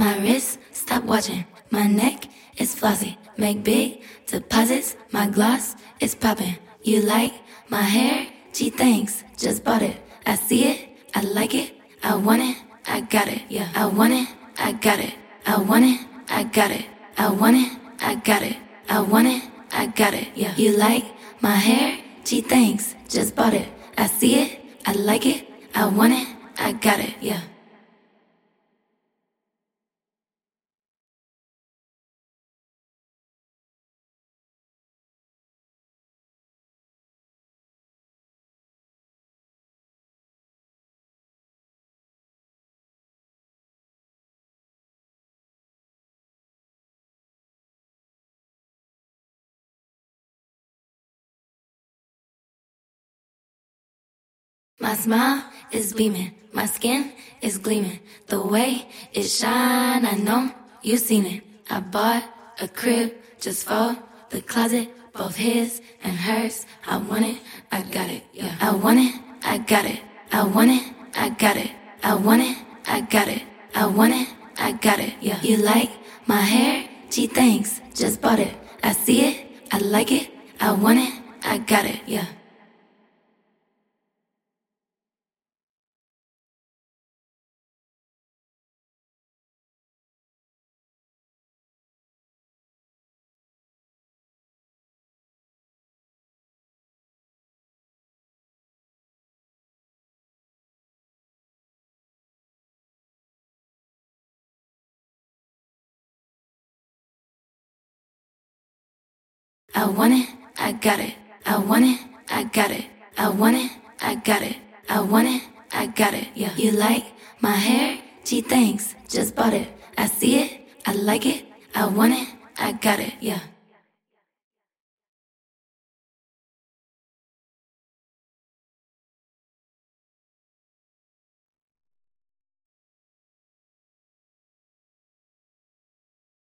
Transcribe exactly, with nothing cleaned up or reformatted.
my wrist, stop watching. My neck is flossy. Make big deposits, my gloss is popping. You like my hair? Gee, thanks, just bought it. I see it, I like it, I want it, I got it. Yeah, I want it, I got it. I want it, I got it. I want it, I got it. I want it, I got it. Yeah, you like my hair? Gee, thanks, just bought it. I see it, I like it, I want it, I got it. Yeah. My smile is beaming, my skin is gleaming. The way it shine, I know you seen it. I bought a crib just for the closet, both his and hers. I want it, I got it. Yeah, I want it, I got it. I want it, I got it. I want it, I got it. I want it, I got it. Yeah, you like my hair? Gee, thanks, just bought it. I see it, I like it. I want it, I got it. Yeah. I want it, I got it. I want it, I got it. I want it, I got it. I want it, I got it. Yeah, you like my hair? Gee, thanks, just bought it. I see it, I like it. I want it, I got it. Yeah.